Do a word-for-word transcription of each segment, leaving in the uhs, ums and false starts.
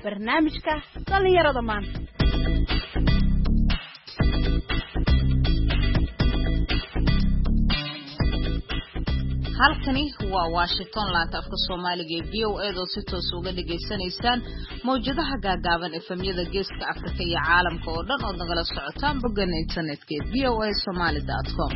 barnaamijka dhalinyarada maanta. halkani waa Washington laanta afka Soomaaliga ee V O A oo si toos uga dhageysanaysaan mowjadaha gaagaaban ee famiyada Geeska Afrika iyo caalamka oo dhan oo nagala socotaan boggan internetka ee v o a somali dot com.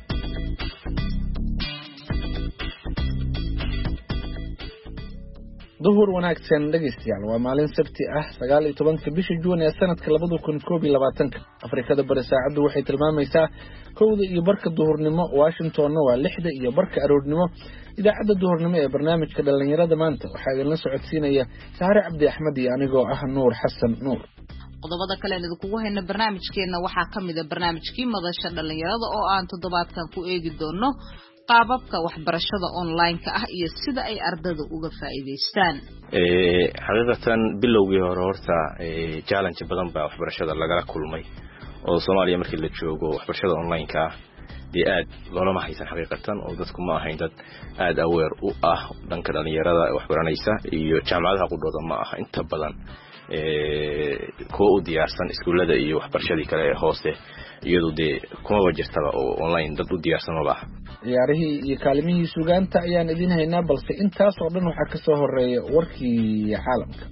duhur wanaagsan dhageystayaal waa maalin sabti ah sagaal iyo tobanka bisha Juun ee sanadka labada kun koob iyo labaatanka. Afrikada bari saacadu waxay tilmaamaysaa kowda iyo barka duhurnimo, Washingtonna waa lixda iyo barka aroornimo. idaacadda duhurnimo ee barnaamijka dhalinyarada maanta waxaa idinla socodsiinaya Saare Cabdi Axmed iyo anigoo ah Nuur Xasan Nuur. qodobada kale ee idinku hayna barnaamijkeena waxaa kamid ah barnaamijkii madasha dhalinyarada oo aan toddobaadkan ku eegi doono qaababka waxbarashada online-ka ah iyo sida ay ardaydu uga faa'iideystaan. ee xaqiiqatan bilowgii hore horta ee challenge badan baa waxbarashada laga kulmay oo Soomaaliya markii la joogo waxbarashada online-ka ah dii aad loolama haysan xaqiiqatan oo dadku ma ahayn dad aad aware u ah dhanka dhalinyarada waxbaranaysa iyo jaamacadaha qudooda ma aha inta badan ee kuwa u diyaarsan iskuulada iyo waxbarashadii kale ee hoose iyadoo de kuma wajirtaba oo online dad u diyaarsan ma baaha. ciyaarihii iyo kaalimihii suugaanta ayaan idin haynaa, balse intaas oo dhan waxaa ka soo horeeya warkii caalamka.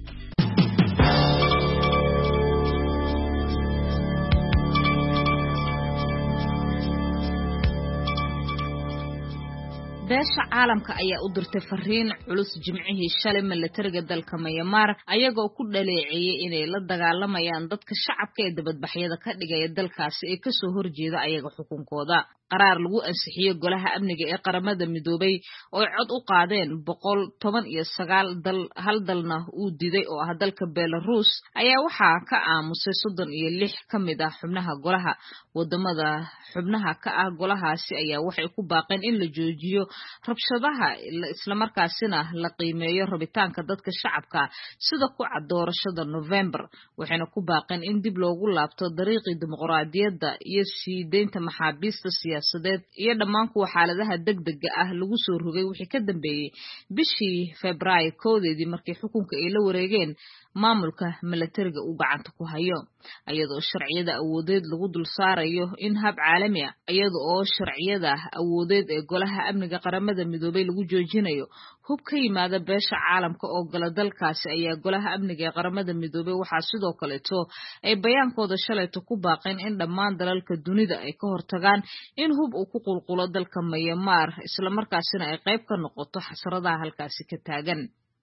beesha caalamka ayaa u dirtay fariin culus jimcihii shalay militariga dalka Myanmar ayagoo ku dhaleeceeyay inay la dagaalamayaan dadka shacabka ee dibadbaxyada ka dhigaya dalkaasi ee kasoo horjeeda ayaga xukunkooda. qaraar lagu ansixiyay golaha amniga ee qaramada midoobay oo cod u qaadeen boqol toban iyo sagaal dal hal dalna uu diiday oo ah dalka Belarus ayaa waxaa ka aamusay soddon iyo lix kamid ah xubnaha golaha. wadamada xubnaha ka ah golahaasi ayaa waxay ku baaqeen in la joojiyo rabshadaha isla markaasina la qiimeeyo rabitaanka dadka shacabka sida ku cad doorashada November. waxayna ku baaqeen in dib loogu laabto dariiqii dimuqraadiyadda iyo sii deynta maxaabiista siyaasadeed iyo dhammaan kuwa xaaladaha degdega ah lagu soo rogay wixii ka dambeeyay bishii Febraayo koodeedii markii xukunka ay la wareegeen maamulka militariga uu gacanta ku hayo. iyadoo sharciyada awoodeed lagu dul saarayo in hab caalami ah iyadoo sharciyada awoodeed ee golaha amniga qaramada midoobay lagu joojinayo hub ka yimaada beesha caalamka oo gala dalkaasi ayaa golaha amniga ee qaramada midoobay waxaa sidoo kaleeto ay bayaankooda shalayto ku baaqeen in dhammaan dalalka dunida ay ka hortagaan in hub uu ku qulqulo dalka Myanmar isla markaasina ay qayb ka noqoto xasaradaha halkaasi ka taagan.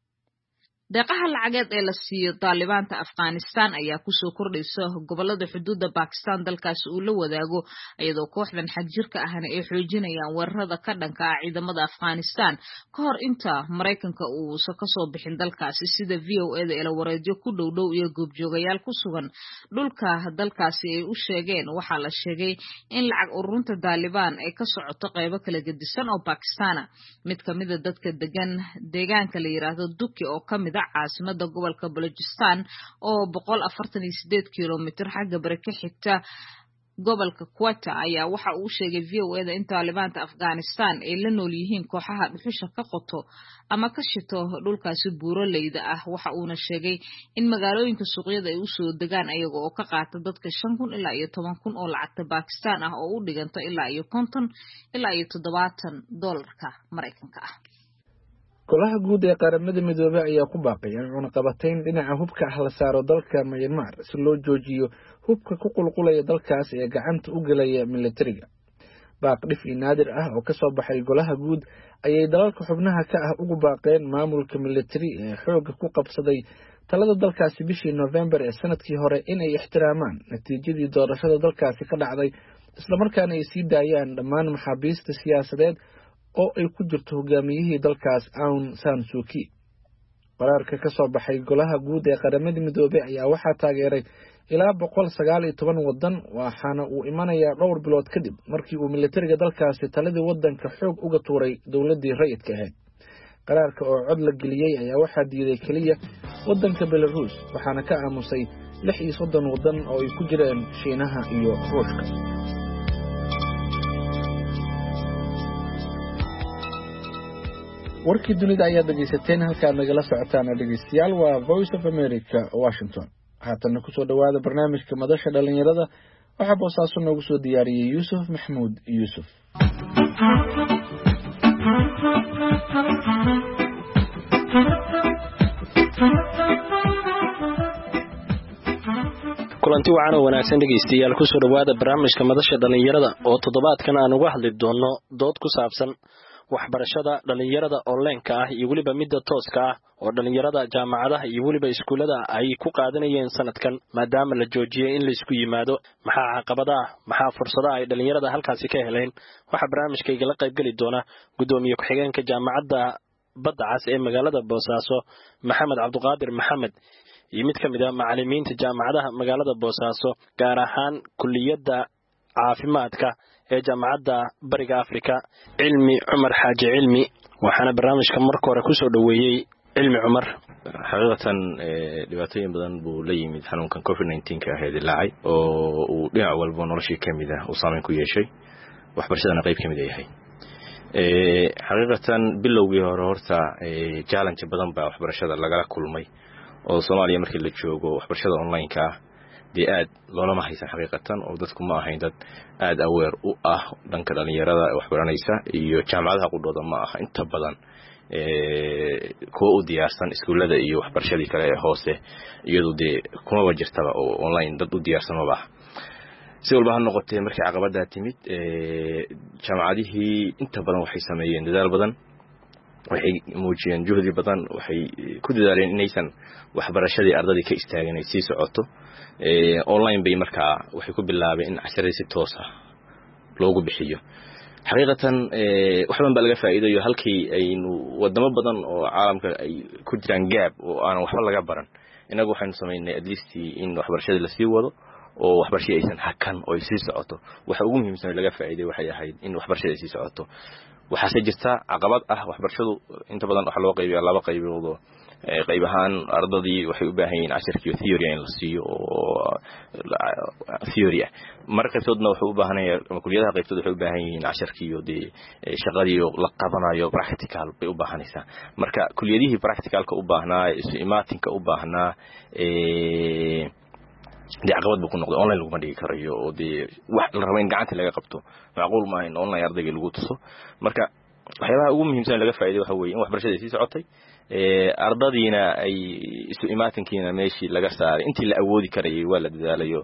deeqaha lacageed ee la siiyo Taalibaanta Afghanistan ayaa ku soo kordhaysa gobolada xuduudda Pakistan dalkaasi uu la wadaago iyadoo kooxdan xagjirka ahna ay xoojinayaan weerarada ka dhanka ah ciidamada Afghanistan ka hor inta Mareykanka uu ka soo bixin dalkaasi sida V O A da ila wareedyo ku dhow dhow iyo goobjoogayaal ku sugan dhulka dalkaasi ay u sheegeen. waxaa la sheegay in lacag ururunta Taliban ay ka socoto qaybo kala gedisan oo Pakistan ah. mid kamid ah dadka degan deegaanka la yiraahdo Duki oo kamid caasimada gobolka Balochistan oo boqol afartan iyo sideed kiiloomitir xagga bari ka xigta gobolka Quetta ayaa waxa uu sheegay V O A da in Taalibaanta Afghanistan ay la nool yihiin kooxaha dhuxusha ka qoto ama ka shito dhulkaasi buuraleyda ah. waxa uuna sheegay in magaalooyinka suuqyada ay u soo degaan ayaga oo ka qaata dadka shan kun ilaa iyo toban kun oo lacagta Pakistan ah oo u dhiganta ilaa iyo konton ilaa iyo toddobaatan dollarka Mareykanka ah. golaha guud ee qaramada midoobay ayaa ku baaqay in cunaqabatayn dhinaca hubka ah la saaro dalka Myanmar si loo joojiyo hubka ku qulqulaya dalkaas ee gacanta u galaya militariga. baaq dhif naadir ah oo ka soo baxay golaha guud ayay dalalka xubnaha ka ah ugu baaqeen maamulka militari ee xooga ku qabsaday talada dalkaasi bishii November ee sanadkii hore inay ixtiraamaan natiijadii doorashada dalkaasi ka dhacday isla markaana ay sii daayaan dhammaan maxaabiista siyaasadeed oo ay ku jirto hogaamiyihii dalkaas Aung San Suu Kyi. qaraarka ka soo baxay golaha guud ee qaramada midoobay ayaa waxaa taageeray ilaa boqol sagaal iyo toban wadan, waxaana uu imanayaa dhowr bilood kadib markii uu militariga dalkaasi taladii wadanka xoog uga tuuray dowladii rayidka ahayd. qaraarka oo cod la geliyay ayaa waxaa diiday kaliya wadanka Belarus, waxaana ka aamusay lix iyo soddon wadan oo ay ku jireen Shiinaha iyo Ruushka. warkii dunida ayaad dhegaysateen halkaad nagala socotaan dhegaystayaal waa Voice of America Washington. haatan ku soo dhawaada barnaamijka madasha dhalinyarada waxa boosaaso noogu soo diyaariyay Yusuf Maxmuud Yusuf. kulanti wacan oo wanaagsan dhegaystayaal ku soo dhawaada barnaamijka madasha dhalinyarada oo toddobaadkan aan uga hadli doono dood ku saabsan waxbarashada dhalinyarada online-ka ah iyo waliba midda tooska ah oo dhalinyarada jaamacadaha iyo waliba iskuulada ay ku qaadanayeen sanadkan maadaama la joojiyay in la isku yimaado maxaa caqabadaha maxaa fursadaha ay dhalinyarada halkaasi ka heleen waxa barnaamijkayga la qayb gali doona gudoomiye ku-xigeenka jaamacadda badda cas ee magaalada Boosaaso Maxamed Cabduqaadir Maxamed iyo mid kamid ah macallimiinta jaamacadaha magaalada Boosaaso gaar ahaan kulliyadda caafimaadka ee jaamacadda Bariga Afrika Cilmi Cumar Xaaji Cilmi waxaana barnaamijka marka hore ku soo dhaweeyay Cilmi Cumar. xaqiiqatan dhibaatooyin badan buu la yimid xanuunkan covid nineteen ka ahayd laacay oo uu dhinac walba noloshii kamid ah uu saameyn ku yeeshay waxbarashadana qayb kamid yahay. ee xaqiiqatan bilowgii hore horta challenge badan baa waxbarashada laga kulmay oo Soomaaliya markii la joogo waxbarashada online-ka ah dee aad loolama haysan xaqiiqatan oo dadku ma ahayn dad aad aware u ah dhanka dhalinyarada waxbaranaysa iyo jaamacadaha qudooda ma aha inta badan ee kuwa u diyaarsan iskuulada iyo waxbarashadii kale ee hoose iyadoo dee kuma wajirtaba oo online dad u diyaarsan ma baaha. si walba ha noqotee markii caqabadaha timid ee jaamacadihii inta badan waxay sameeyeen dadaal badan waxay muujiyeen juhdi badan waxay ku dadaaleen inaysan waxbarashadii ardadii ka istaagin ay sii socoto ee online bay markaa waxay ku bilaabeen in casharada si toos ah loogu bixiyo. xaqiiqatan ee wax badan baa laga faa'iidayo halkii aynu wadamo badan oo caalamka ay ku jiraan gaab oo aan waxba laga baran inagu waxaynu sameynay at least in waxbarashadii la sii wado oo waxbarashadii aysan hakan oo ay sii socoto waxa ugu muhiimsan laga faa'iiday waxay ahayd in waxbarashadii sii socoto. waxaa jirta caqabad ah waxbarashadu inta badan waxa loo qaybiyaa laba qaybood oo qayb ahaan ardadii waxay u baahan yihiin casharkiyo theory in la siiyo oo theory markaasodna wuxuu u baahan yahay ama kulliyadaha qaybtooda waxay u baahan yihiin casharkiyo de shaqadii la qabanayo practical bay u baahanaysaa. marka kulliyadihii practicalka u baahnaa isu imaatinka u baahnaa ee dee caqabad buu ku noqday online laguma dhigi karayo oo dee wax la rabo in gacanta laga qabto macquul ma in online ardayga lagu tuso. marka waxyaabaha ugu muhiimsan laga faa'iiday waxa weeye in waxbarashada sii socotay ee ardadiina ay isu imaatinkiina meeshii laga saaray intii la awoodi karayay waa la dadaalayo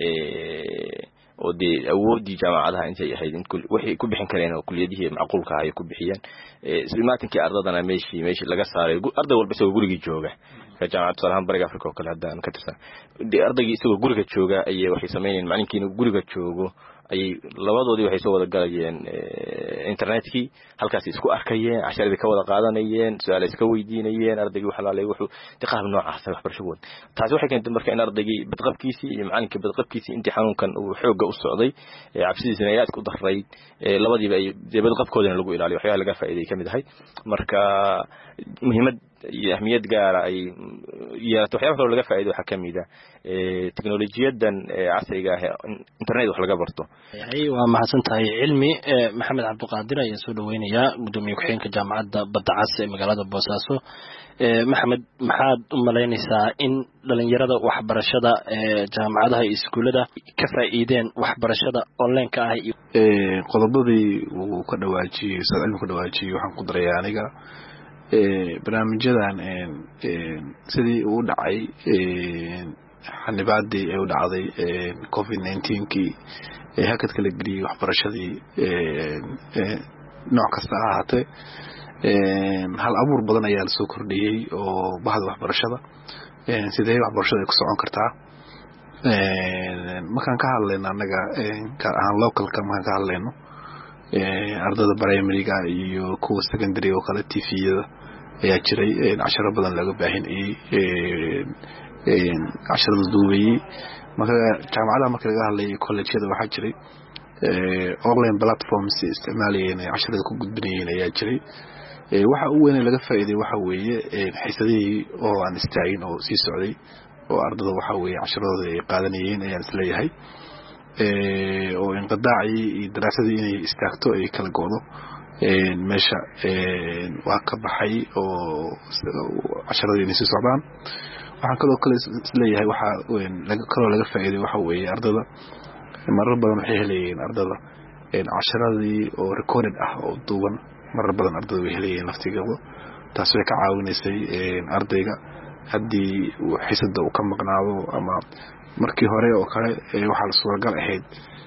ee oo dee awoodii jaamacadaha intay ahayd in wixii ku bixin kareen oo kulliyadihii macquulka ah ay ku bixiyeen ee isu imaatinkii ardadana meeshii meeshii laga saaray arday walba isagoo gurigii jooga jaamacadda Salaam Bariga Afrika oo kale hadaan ka tirsan dee ardayga isagoo guriga jooga ayay waxay sameeyeen macalinkiina guriga joogo ay labadoodii waxay soo wada galayeen internetkii halkaas isku arkayeen casharada ka wada qaadanayeen su'aalo iska weydiinayeen ardaygu waxa la leeyahay wuxuu tiqaab noocaas ah waxbarasho taas waxay keentay marka in ardaygii badqabkiisii iyo macalinka badqabkiisii intii xanuunkan uu xooga u socday cabsidiisana ay isku daray labadiiba ay badqabkoodana lagu ilaaliyo waxyaalaha laga faa'iiday kamid ahay. marka muhiimad iyo ahmiyad gaar ah ay yeelato waxyaalaha laga faa'iido waxa kamid ah ee teknolojiyadan casriga ah internet wax laga barto. ay waa mahadsantahay Cilmi. Maxamed Cabduqaadir ayaa soo dhaweynaya gudoomiye ku-xigeenka jaamacadda badda cas ee magaalada Boosaaso. Maxamed maxaad u malaynaysaa in dhalinyarada waxbarashada ee jaamacadaha iyo iskuulada ka faa'iideen waxbarashada online-ka ah ee qodobadii uu ka dhawaajiyay Ustaad Cilmi ka dhawaajiyay waxaan ku daray aniga ee barnaamijyadan ee sidii uu dhacay ee xanibaadii ay u dhacday ee covid nineteen kii ee hakad kala geliyay waxbarashadii ee nooc kasta ha ahaatee ee hal abuur badan ayaa la soo kordhiyay oo bahda waxbarashada ee sidee waxbarashada ku socon kartaa ee markaan ka hadlayno anaga ee gaar ahaan localka markaan ka hadlayno ee ardada primary-ga iyo kuwa secondary oo kale T V-yada ayaa jiray ee casharo badan laga baahinayay ee ee casharada duubay. marka jaamacadaha marka laga hadlayo college-yada waxaa jiray ee online platforms isticmaalayeen casharada ku gudbinayeen ayaa jiray. ee waxa uu weyn laga faa'iiday waxa weeye ee xiisadii oo aan istaagin oo sii socday oo ardada waxa weeye casharadooda ay qaadanayeen ayaan isleeyahay ee oo inqidaaci iyo daraasadii inay istaagto ay kala go'do meesha waa ka baxay oo casharadii inay sii socdaan. waxaan kaloo kale isleeyahay waxaa kaloo laga faa'iiday waxa weeye ardada marar badan waxay helayeen ardada casharadii oo recorded ah oo duuban marar badan ardada way helayeen laftigooda. taas way ka caawinaysay ardayga haddii uu xiisada uu ka maqnaado ama markii hore oo kale waxaa la suuragal ahayd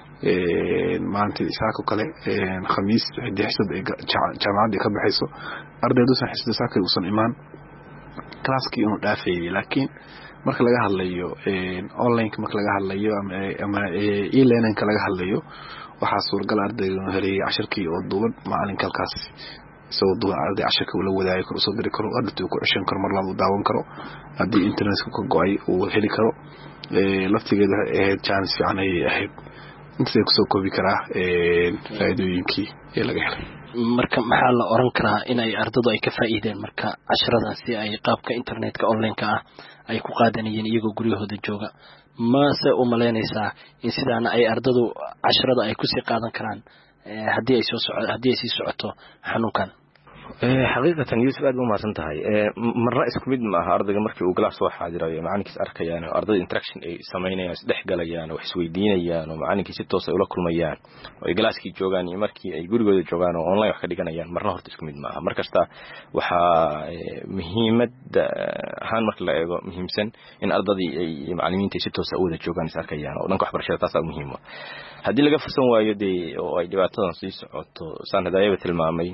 maanta isaako kale khamiis haddii xiisada jaamacadda ka baxayso ardayduusan xiisada saakay uusan imaan classkii inuu dhaafayay. laakiin marka laga hadlayo online marka laga hadlayo ama e-learning laga hadlayo waxaa suuragal ardayga inuu helay casharkii oo duuban maalinka halkaas isagoo duuban arday casharkii uu la wadaagi karo soo diri karo ardaydu ku ceshan karo mar labaad uu daawan karo haddii internetka ka go'ay uu heli karo laftigeeda ahayd chance fiican ayay ahayd. intaas ay kusoo koobi karaa faa'iidooyinkii ee laga helay. marka maxaa la oran karaa in ay ardadu ay ka faa'iideen marka casharadaasi ay qaabka internetka online-ka ah ay ku qaadanayeen iyagoo guryahooda jooga mase u malaynaysaa in sidaana ay ardadu casharada ay kusii qaadan karaan haddii ay soo soco haddii ay sii socoto xanuunkan? xaqiiqatan Yusuf aad u mahadsan tahay. marna isku mid ma aha ardayga markii uu class soo xaadirayo macalinkiis arkayaan oo ardayda interaction ay sameynayaan isdhex galayaan wax isweydiinayaan oo macalinkiis si toos ah ula kulmayaan oo ay classkii joogaan iyo markii ay gurigooda joogaan oo online wax ka dhiganayaan marna horta isku mid ma aha. markasta waxa muhiimad ahaan marka la eego muhiimsan in ardadii ay macallimiinta si toos ah u wada joogaan is arkayaan oo dhanka waxbarashada taas aad muhiim ah. haddii laga fursan waayo de oo ay dhibaatadan sii socoto saan hadaayaba tilmaamay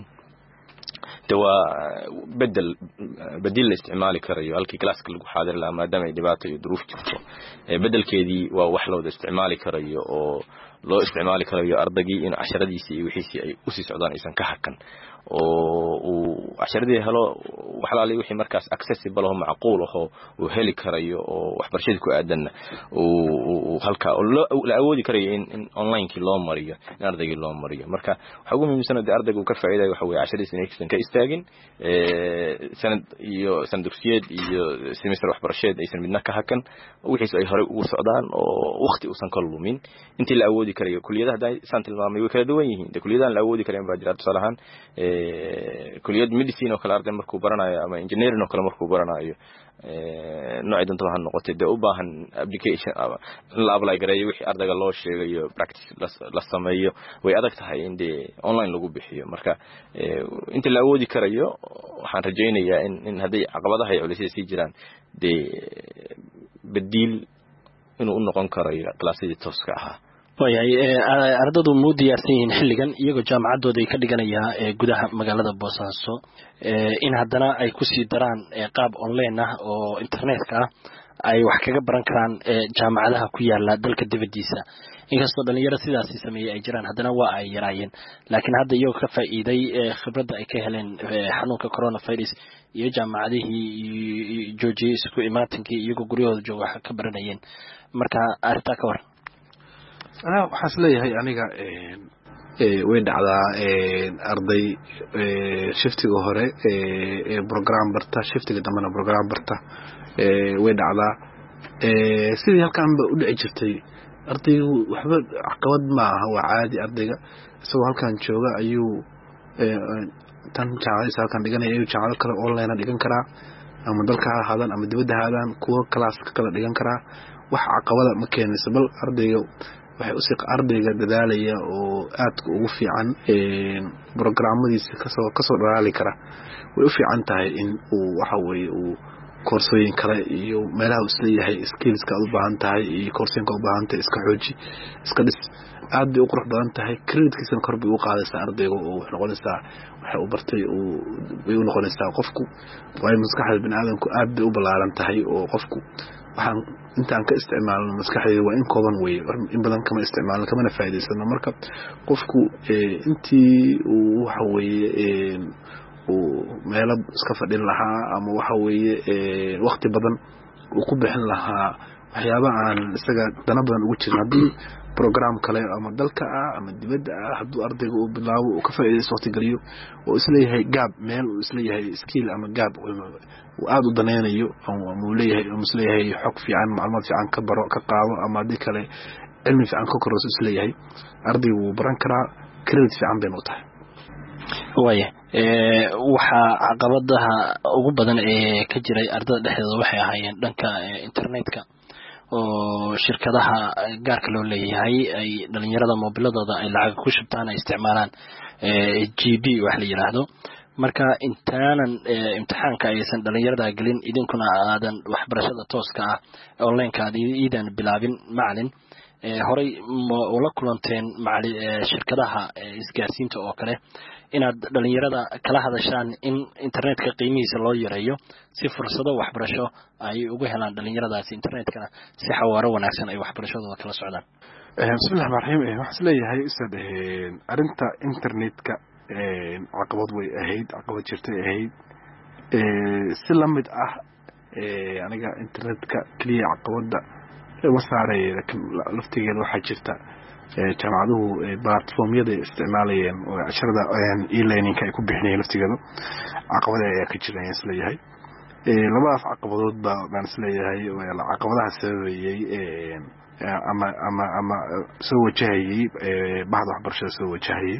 waa bedel bedel la isticmaali karayo halkii classka lagu xaadir lahaa maadaama ay dhibaato iyo duruuf jirto bedelkeedii waa wax loo isticmaali karayo oo loo isticmaali karayo ardagii in casharadiisa iyo wixiisii ay u sii socdaan aysan ka hakan oo uu casharadii helo waxlaali wixii markaas accessible oo macquul ah oo heli karayo oo waxbarashada ku aadan oo halka la awoodi karayo in online-kii loo mariyo in ardayga loo mariyo. marka waxa ugu muhiimsan oo ardaygu uu ka faa'iidayo waxa weeye casharadiisa inaysan ka istaagin sanad iyo sanad dugsiyeed iyo semester waxbarasheed aysan midna ka hakan wixiis ay hore ugu socdaan oo waqti uusan ka lumin intii la awoodi karayo. kuliyadaha saan tilmaamay way kala duwan yihiin kuliyadahan la awoodi karayo baa jira tusaale ahaan kuliyad medicine oo kale arday markuu baranayo ama engineering oo kale markuu baranayo nooc doonto ha noqotay de u baahan application la apply gareeyo wixii ardayga loo sheegayo practice la sameeyo way adag tahay in de online lagu bixiyo. marka inta la awoodi karayo waxaan rajaynayaa in in haddii caqabadaha ay culisay sii jiraan de badiil inuu u noqon karayo classadii tooska ahaa. waayahay ardadu muu diyaarsan yihiin xilligan iyagoo jaamacadooda ay ka dhiganayaan gudaha magaalada Boosaaso in haddana ay ku sii daraan qaab online ah oo internetka ah ay wax kaga baran karaan jaamacadaha ku yaala dalka dibadiisa. inkastoo dhalinyaro sidaasi sameeyay ay jiraan haddana waa ay yaraayeen laakiin hadda iyagoo ka faa'iiday khibradda ay ka heleen xanuunka coronavirus iyo jaamacadihii joojiyay isku imaatinkii iyagoo guryahooda jooga wax ka baranayeen. marka arrintaa ka war أنا حاسس لي هاي أنا جا وين على أرضي شفتي جوهرة برنامج برتا شفتي قدام أنا برنامج برتا وين على سيدي هالكلام بقول إجتي أرضي وحبة عقبات ما هو عادي أرضي سو هالكلام شوجا أيو تان شعاري سال كان ديجان أيو شعار كلا أونلاين ديجان كلا أما دل كلا هذا أما دبده هذا كوا كلاس كلا ديجان كلا وح عقبات مكان سبل أرضي waxay u siq ardayga dadaalaya oo aad ugu fiican ee barnaamijyadiisa kasoo kasoo dhalaali kara way u fiican tahay in uu waxa weeye uu koorsooyin kale iyo meelaha uu isleeyahay skills ka u baahan tahay iyo koorsooyin ka u baahan tahay iska xooji iska dhis aad bay u qurux badan tahay creditkiisana kor bay u qaadaysaa ardayga oo wax noqonaysaa waxa uu bartay uu way u noqonaysaa qofku way maskaxda bini'aadamku aad bay u ballaaran tahay oo qofku waxaan intaan ka isticmaalno maskaxdeeda waa in kooban way in badan kama isticmaalno kama faa'iideysano. marka qofku intii uu waxa weeye uu meel iska fadhin lahaa ama waxa weeye waqti badan uu ku bixin lahaa waxyaabaha aan isaga dana badan ugu jirin haddii program kale ama dalka ah ama dibadda ah hadduu ardayga uu bilaabo uu ka faa'iideysto waqti galiyo oo isleeyahay gaab meel uu isleeyahay skill ama gaab uu aad u danaynayo ama uu leeyahay uu isleeyahay xog fiican macluumaad fiican ka baro ka qaado ama hadii kale cilmi fiican ka kororso isleeyahay ardaygu wuu baran karaa credit fiican bay u tahay. waaya ee waxa caqabadaha ugu badan ee ka jiray ardada dhexdooda waxay ahaayeen dhanka internetka oo shirkadaha gaarka loo leeyahay ay dhalinyarada mobiladooda ay lacag ku shubtaan ay isticmaalaan ee G B wax la yiraahdo marka intaanan imtixaanka aysan dhalinyarada gelin idinkuna aadan waxbarashada tooska ah online-ka iidan bilaabin macalin ee horay wala kulanteen macalin shirkadaha isgaarsiinta oo kale inaad dhalinyarada kala hadashaan in internetka qiimihiisa loo yareeyo si fursado waxbarasho ay ugu helaan dhalinyaradaasi internetkana si xawaaro wanaagsan ay waxbarashadooda kala socdaan bismillaahir rahmaanir rahiim waxaan leeyahay isaad arinta internetka caqabad way ahayd caqabad jirtay ahayd si lamid ah aniga internetka kaliya caqabada wasaaray laftigeeda waxaa jirta jaamacaduhu platformyada isticmaalayeen oo casharada e-learning-ka ay ku bixinayeen laftigeeda caqabada ayaa ka jira ayaan isleeyahay labadaas caqabadood baan isleeyahay caqabadaha sababayey ama ama ama soo wajahayey bahda waxbarashada soo wajahayey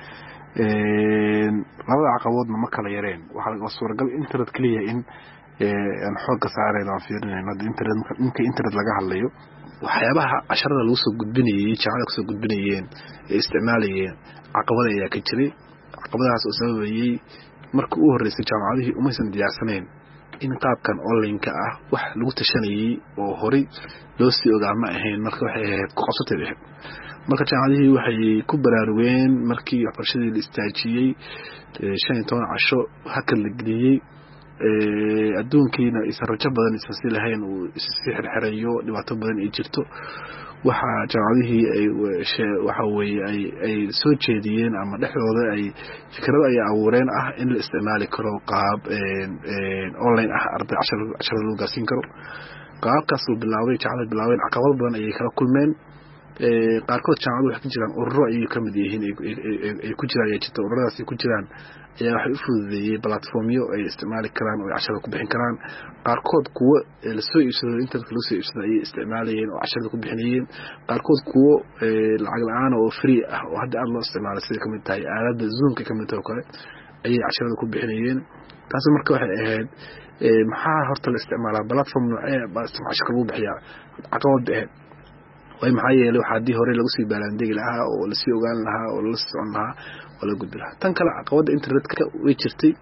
labada caqabadoodna ma kala yareen waxaa suuragal internet kaliya in aan xooga saarayno aan fiirinayno internet ninka internet laga hadlayo waxyaabaha casharada lagu soo gudbinayay jaamacada ku soo gudbinayeen ee isticmaalayeen caqabada ayaa ka jiray caqabadahaas oo sababayay markii uu horeysay jaamacadihii uma aysan diyaarsanayn in qaabkan online-ka ah wax lagu tashanayay oo horay loo sii ogaa ma ahayn marka waxay ahayd ku qabsatay ahayd marka jaamacadihii waxay ku baraarugeen markii waxbarashadii la istaajiyey shan iyo toban casho hakad la geliyey adduunkiina isa rajo badan isa si lahayn uu is xirxirayo dhibaato badan ay jirto waxa jaamacadihii ay waxa weeye ay ay soo jeediyeen ama dhexdooda ay fikrado ay abuureen ah in la isticmaali karo qaab online ah arday casharada loo gaarsiin karo qaabkaas uu bilaabay jaamacada bilaabeen caqabado badan ayay kala kulmeen qaarkood jaamacadu waxay ku jiraan ururo ay ka mid yihiin ay ku jiraan ayaa jirta ururadaas ay ku jiraan ayaa waxay u fududeeyey platformyo ay isticmaali karaan oo casharada ku bixin karaan qaarkood kuwo la soo iibsado internetka lagu soo iibsado ayay isticmaalayeen oo casharada ku bixinayeen qaarkood kuwo lacag la-aan oo free ah oo hadda aad loo isticmaalay sida kamid tahay aaladda zoomka kamid tahay oo kale ayay casharada ku bixinayeen taasi marka waxay ahayd maxaa horta la isticmaalaa platform noocee casharka lagu bixiyaa caqabad ahayd way maxaa yeelay waxa hadii hore lagu sii baalaandegi lahaa oo la sii ogaan lahaa oo la socon lahaa oo la gudbi lahaa tan kale caqabada internetka way jirtay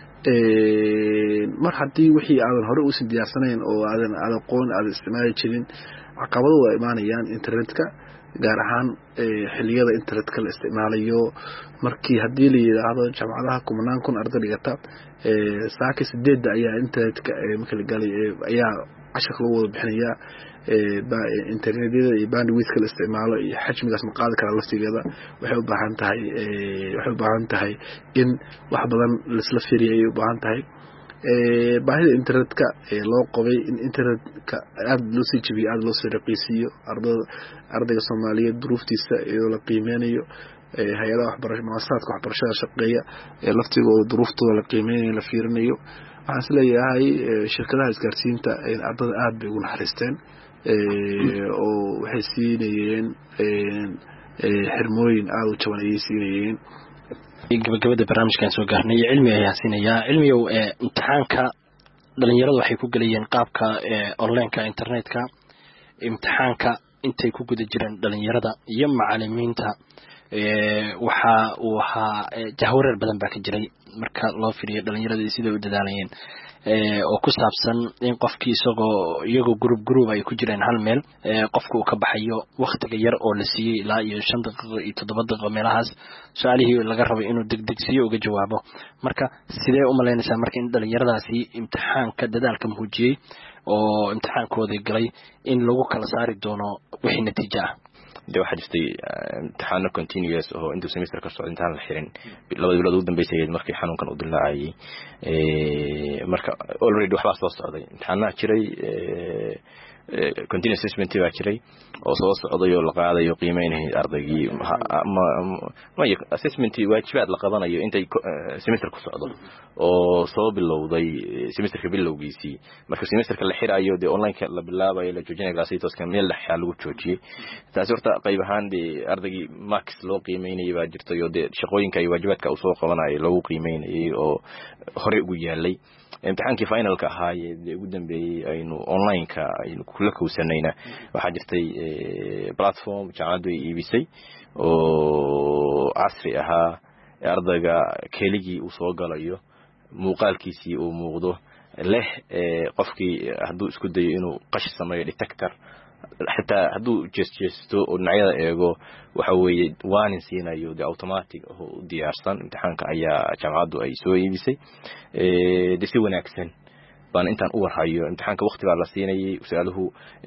mar haddii wixii aadan hore u sii diyaarsanayn oo aadan aqoon aadan isticmaali jirin caqabado waa imaanayaan internetka gaar ahaan xilliyada internetka la isticmaalayo markii haddii la yiraahdo jaamacadaha kumanaan kun arday dhigata saaka sideedda ayaa internetka marka la galay ayaa casharka lagu wada bixinayaa internetyada iyo bandwidth la isticmaalo iyo xajmigaas ma qaadi kara laftigeeda waxay u baahan tahay waxay u baahan tahay in wax badan la isla fiiriyo ay u baahan tahay baahida internetka loo qabay in internetka aad loo sii jabiyo aad loo sii raqiisiyo ardayda ardayga Soomaaliyeed duruuftiisa iyadoo la qiimeynayo hay'adaha waxbarashada muassasaadka waxbarashada shaqeeya ee laftigooda duruuftooda la qiimeynayo la fiirinayo waxaan isleeyahay shirkadaha isgaarsiinta ardayda aad bay ugu naxariisteen oo waxay siinayeen xirmooyin aad u jaban ayay siinayeen gabagabada barnaamijkan soo gaarnay cilmi ayaa siinayaa cilmiyow imtixaanka dhalinyaradu waxay ku galayeen qaabka online-ka internetka imtixaanka intay ku guda jireen dhalinyarada iyo macallimiinta waxa uu ahaa jahwareer badan baa ka jiray marka loo fiiriyo dhalinyarada sida u dadaalayeen oo ku saabsan in qofkii isagoo iyagoo group group ay ku jireen hal meel qofka uu ka baxayo waqtiga yar oo la siiyey ilaa iyo shan daqiiqo iyo toddoba daqiiqo meelahaas su'aalihii laga rabay inuu degdegsiyo uga jawaabo marka sidee u malaynaysaa marka in dhalinyaradaasi imtixaanka dadaalka muujiyey oo imtixaankoodii galay in lagu kala saari doono wixii natiijo ah de waxa jirtay imtixaano continuous oo intuu semester ka socdo intaan la xirin labada bilood ugu dambeysay markii xanuunkan uu dilaacay ee marka already waxba soo socday imtixaanaha jiray continuous assessment baa jiray oo soo socday oo la qaadayo qiimeynay ardaygii ma ma assessment waajibaad la qabanayo intay semester ku socdo oo soo bilowday semesterka bilowgiisii marka semesterka la xirayo de online ka la bilaabayo la joojinayo glassitoska meel la xal lagu joojiyay taasi horta qayb ahaan de ardaygii max loo qiimeynay baa jirtay oo de shaqooyinka iyo waajibaadka uu soo qabanayo lagu qiimeynay oo hore ugu yaalay imtixaankii finalka ahaa ee ugu dambeeyay aynu online ka aynu kula kowsanayna waxa jirtay platform jaamacadu ay iibisay oo casri ahaa ardayga keligii uu soo galayo muuqaalkiisii uu muuqdo leh qofkii hadduu isku dayo inuu qash sameeyo detector حتى هدو جست جستو ونعيا إيجو وحوي وانين سينا يو دي أوتوماتيك هو ديارسان امتحان كأيا جامعات أي سوي بيسي دي سوي ناكسن بان انتان أول حاجة امتحان كوقت على سينا وسأله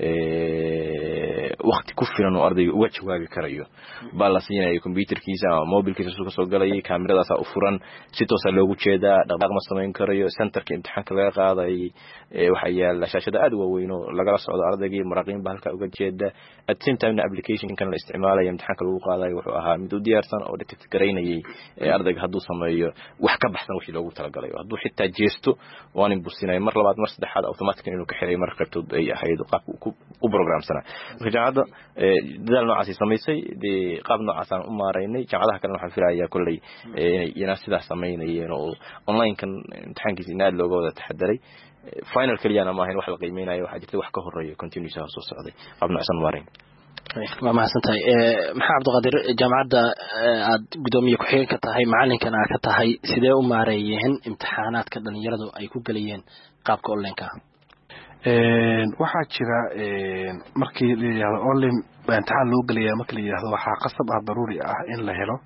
وقت كفر إنه أرضي وجه واقع كريو بالا سينا كمبيوتر كيسا موبيل كيسا سوق سوق لي كاميرا داسا أفران ستو سلوجو كذا دغدغ مصمين كريو سنتر كامتحان كذا قاعد وحيا الشاشة أدوى وينو لقى صعود أرضي مراقين بهالك أوجد جدا التيم تايم أبليكيشن كان الاستعمال يمتحان كلوق هذا وحها مدو ديارسان أو تتكرين يي أرضي هدو سمايو وحكى بحثنا وش لو تلقى ليه هدو حتى جيستو وان بوسينا مرة بعد مرة صدحات أوتوماتيك إنه كحري مرة كرتو أي حيد وقاب وبرنامج سنة جعادة دال نوع عسي سميسي دي قاب نوع عسان أماريني جعادها كانوا حفرا يا كلي يناسي ده سميني إنه أونلاين كان امتحان كيسي ناد لوجو ده تحدري فاينل كليانا ما هين واحد القيمين أيوة حاجة واحد كهرية كونتينيو سهل صوص هذا قاب نوع عسان مارين ما ما سنتهي محمد عبد القادر جامعة عاد قدومي كحيل كتاهي معلن كنا كتاهي سيداء وماريين امتحانات كدن يردو أي كوجليين قاب كأولين كا waxaa jira markii la yiraahdo online imtixaan loo galiyaa markii la yiraahdo waxa qasab ah daruuri ah in la helo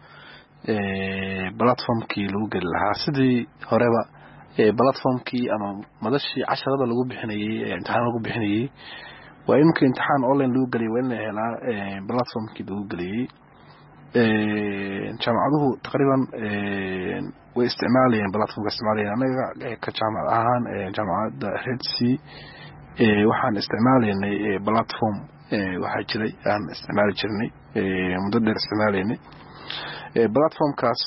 platformkii lagu gali lahaa sidii horeba platformkii ama madashii casharada lagu bixinayay imtixaan lagu bixinayay waa in markii imtixaan online loo galiyo waa in la helaa platformkii lagu galiyay jaamacaduhu taqriiban way isticmaalayeen platformka isticmaalayeen anaga ka jaamacad ahaan jaamacadda Redsi waxaan isticmaalaynay platform waxa jiray aan isticmaali jirnay muddo dheer isticmaalaynay platformkaas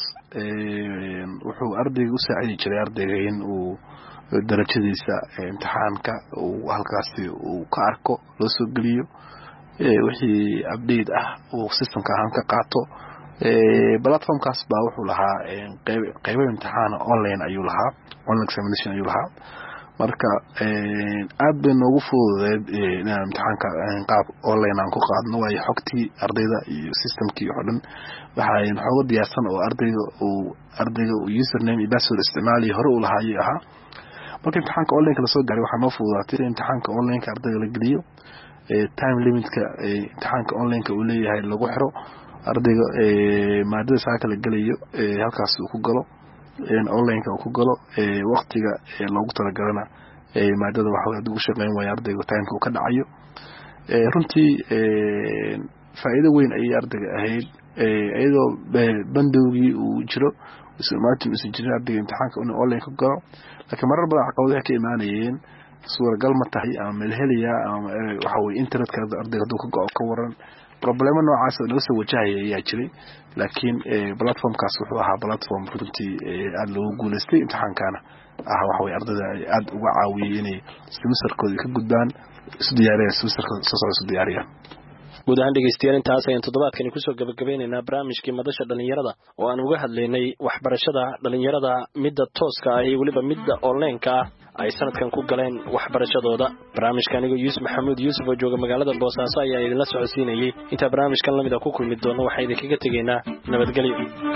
wuxuu ardayga u saacidi jiray ardayga in uu darajadiisa imtixaanka uu halkaasi uu ka arko loo soo geliyo wixii update ah uu systemka ahaan ka qaato platformkaas baa wuxuu lahaa qayb imtixaan online ayuu lahaa online examination ayuu lahaa marka aad bay noogu fududeed inaan imtixaanka qaab online aan ku qaadno waayo xogtii ardayda iyo systemkii oo dhan waxaan xooga diyaarsan oo ardayga uu ardayga uu username iyo password isticmaali hore u lahaa ayuu ahaa marka imtixaanka online la soo gaaray waxaa noo fududaatay imtixaanka online ka ardayga la geliyo time limit-ka imtixaanka online ka uu leeyahay lagu xiro ardayga maadada saa kala galayo halkaas uu ku galo online ka uu ku galo waqtiga loogu talagalana maadada waxa uu ugu shaqeyn waayo ardayga time-ka uu ka dhacayo runtii faa'iido weyn ay ardayga ahayd iyadoo bandowgii uu jiro ismaatin isu jirin ardayga imtixaanka inuu online ka galo laakiin marar badan caqabadaha ka imaanayeen suuragal ma tahay ama meel helaya ama waxa weeye internetka ardayga hadduu ka go'o ka waran problema noocaas oo laga soo wajahaya ayaa jiray laakiin platformkaas wuxuu ahaa platform runtii aad loogu guulaystay imtixaankana ah waxa weeye ardayda aad uga caawiyay inay semesterkooda ka gudbaan isu diyaariyaan semesterka soo socda isu diyaariyaan guud ahaan dhegeystayaal intaas ayaan toddobaadkani kusoo gabagabeynaynaa barnaamijkii madasha dhalinyarada oo aan uga hadlaynay waxbarashada dhalinyarada midda tooska ah iyo weliba midda online-ka ah ay sanadkan ku galeen waxbarashadooda barnaamijka anigoo yuusuf maxamuud yuusuf oo jooga magaalada boosaaso ayaa idinla socodsiinayay intaa barnaamijkan lamid a ku kulmi doono waxaa idinkaga tegaynaa nabadgelyo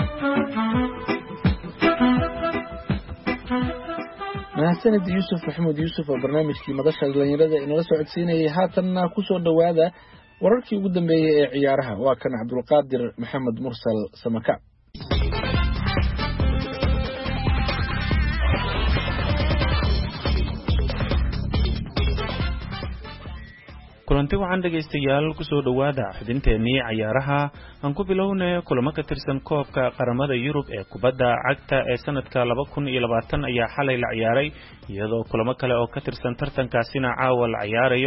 mahadsanid yuusuf maxamuud yuusuf oo barnaamijkii madasha dhalinyarada inala socodsiinayay haatanna kusoo dhowaada wararkii ugu dambeeyay ee ciyaaraha waa kan Cabdulqaadir Maxamed Mursal Samaka kulanti waxaan dhageystayaal ku soo dhawaada xidinteennii ciyaaraha aan ku bilownay kulamo ka tirsan koobka qaramada Yurub ee kubadda cagta ee sanadka laba kun iyo labaatan ayaa xalay la ciyaaray iyadoo kulamo kale oo ka tirsan tartankaasina caawa la ciyaarayo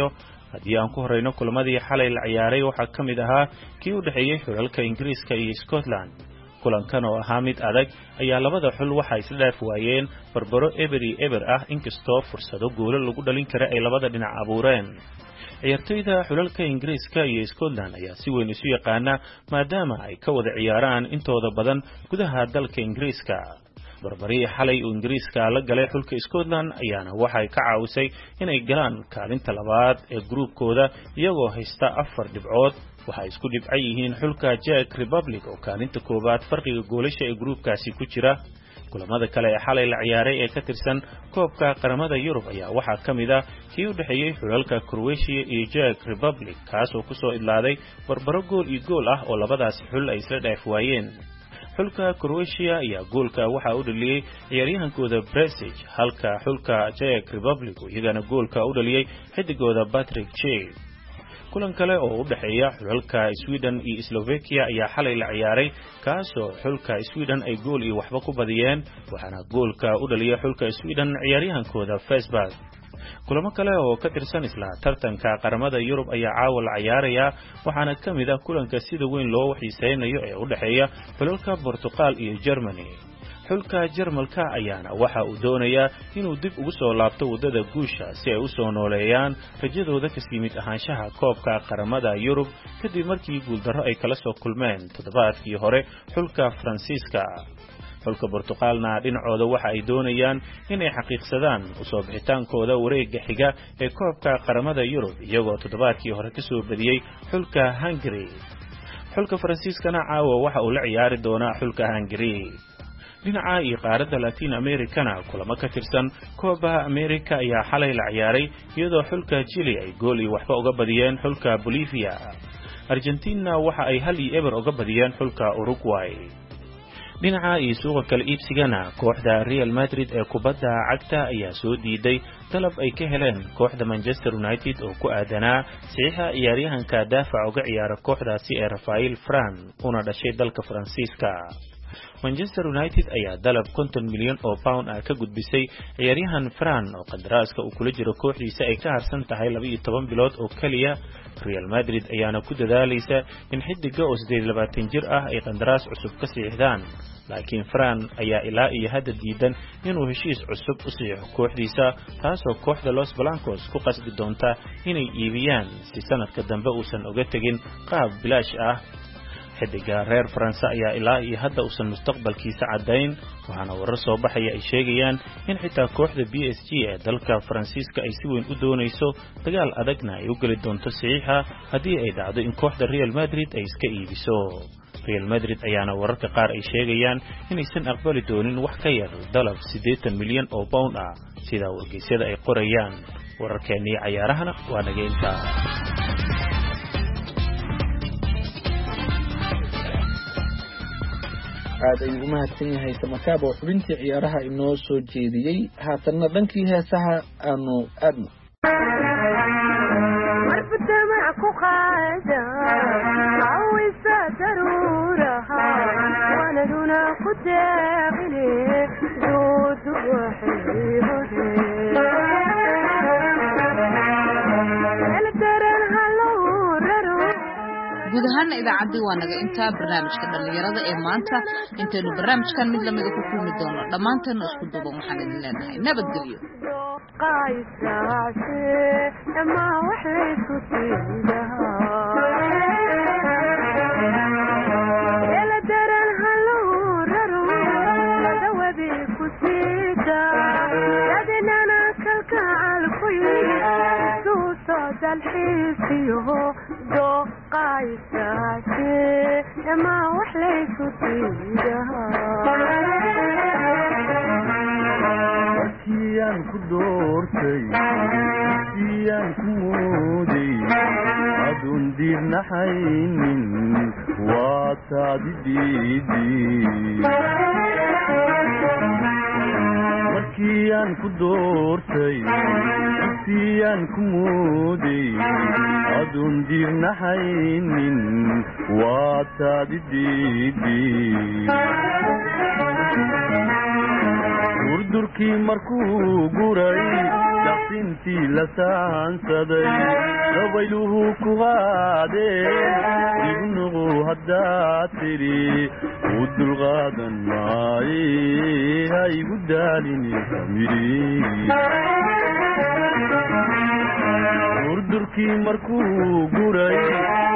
haddii aan ku horeyno kulamadii xalay la ciyaaray waxaa ka mid ahaa kii u dhexeeyey xulalka ingiriiska iyo scotland kulankan oo ahaa mid adag ayaa labada xul waxay isla dhaaf waayeen barbaro eber iyo eber ah inkastoo fursado goolo lagu dhalin kara ay labada dhinac abuureen ciyaartoyda xulalka ingiriiska iyo scotland ayaa si weyn isu yaqaana maadaama ay ka wada ciyaaraan intooda badan gudaha dalka ingiriiska barbarii xalay uu ingiriiska la galay xulka scotland ayaana waxay ka caawisay inay galaan kaalinta labaad ee gruubkooda iyagoo haysta afar dhibcood waxay isku dhibcay yihiin xulka Czech Republic oo kaalinta koobaad farqiga goolasha ee gruubkaasi ku jira kulamada kale ee xalay la ciyaaray ee ka tirsan koobka qaramada Yurub ayaa waxaa ka mid ah kii u dhexeeyay xulalka Croatia iyo Czech Republic kaas oo ku soo idlaaday barbaro gool iyo gool ah oo labadaas xul ay isla dhaaf waayeen xulka Croatia ayaa goolka waxa uu dhaliyay ciyaaryahankooda Bresic halka xulka Czech Republic iyagana goolka u dhaliyay xidigooda Patrick Schick kulan kale oo u dhaxeeya xulalka Sweden iyo Slovakia ayaa xalay la ciyaaray kaas oo xulka Sweden ay gool iyo waxba ku badiyeen waxaana goolka u dhaliyay xulka Sweden ciyaaryahankooda Forsberg kulamo kale oo ka tirsan isla tartanka qaramada Yurub ayaa caawa la ciyaaraya waxaana kamid ah kulanka sida weyn loo xiiseynayo ee u dhaxeeya xulalka Portugal iyo Germany xulka Jarmalka ayaana waxa uu doonayaa inuu dib ugu soo laabto wadada guusha si ay u soo nooleeyaan rajadooda ka simid ahaanshaha koobka qaramada Yurub kadib markii guuldarro ay kala soo kulmeen toddobaadkii hore xulka Faransiiska xulka Portugalna dhinacooda waxa ay doonayaan inay xaqiiqsadaan u soo bixitaankooda wareegga xiga ee koobka qaramada Yurub iyagoo toddobaadkii hore ka soo badiyay xulka Hungary xulka Faransiiskana caawa waxa uu la ciyaari doonaa xulka Hungary dhinaca iyo qaaradda Latin Americana kulamo ka tirsan Copa America ayaa xalay la ciyaaray iyadoo xulka Chile ay gool iyo waxba uga badiyeen xulka Bolivia Argentina waxa ay hal iyo eber uga badiyeen xulka Uruguay dhinaca iyo suuqa kala iibsigana kooxda Real Madrid ee kubadda cagta ayaa soo diiday talab ay ka heleen kooxda Manchester United oo ku aadanaa saxiixa ciyaaryahanka daafaca uga ciyaara kooxdaasi ee Rafael Varane una dhashay dalka Faransiiska Manchester United ayaa dalab konton milyan oo pound ah ka gudbisay ciyaaryahan Varane oo qandaraaska uu kula jiro kooxdiisa ay ka harsan tahay laba iyo toban bilood oo kaliya Real Madrid ayaana ku dadaalaysa in xidiga oo siddeed iyo labaatan jir ah ay qandaraas cusub ka siixdaan laakiin Varane ayaa ilaa iyo hadda diidan inuu heshiis cusub u siixo kooxdiisa taasoo kooxda Los Blancos ku qasbi doonta inay iibiyaan si sanadka dambe uusan uga tagin qaab bilaash ah xidiga reer Faransa ayaa ilaa iyo hadda uusan mustaqbalkiisa cadayn waxaana warar soo baxaya ay sheegayaan in xitaa kooxda B S G ee dalka Faransiiska ay si weyn u doonayso dagaal adagna ay u gali doonto saxiixa haddii ay dhacdo in kooxda Real Madrid ay iska iibiso Real Madrid ayaana wararka qaar ay sheegayaan inaysan aqbali doonin wax ka yar dalab siddeetan milyan oo pound ah sida wargeysyada ay qorayaan wararkeennii ciyaarahana waa naga intaa aad ayuu u mahadsan yahay samakaab oo xubintii ciyaaraha inoo soo jeediyey haatanna dhankii heesaha aanu aadno guud ahaan idaacadii waa naga intaa barnaamijka dhalinyarada ee maanta intaynu barnaamijkan mid lamida ku kulmi doono dhammaanteena isku duuban waxaan idin leenahay nabadgelyo dalxiisiyo dooqaysaase ama wax laysu diidahaakiyaan ku doortay kiyaan ku mooday adun diirnaxaynin waa taadi diidi markiyaan ku doortay siyaan ku mooday adun diirnaxaynin waa taadi diidi durdurkii markuu guray jaqsintii la saansaday dabayluhu ku qaadeen ibnuqu haddaad tidhi u dulqaadan maaye ha igu daalini samiri durdurkii markuu guray